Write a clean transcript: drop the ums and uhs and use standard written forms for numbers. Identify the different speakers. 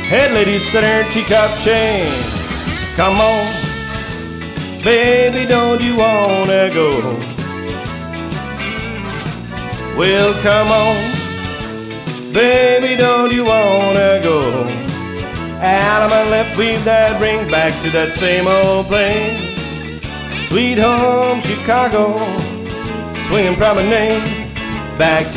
Speaker 1: Hey, ladies, set her teacup chain. Come on, baby, don't you wanna go? Well, come on, baby, don't you wanna go? Out of my left, weave that ring back to that same old place. Sweet home Chicago, swinging promenade back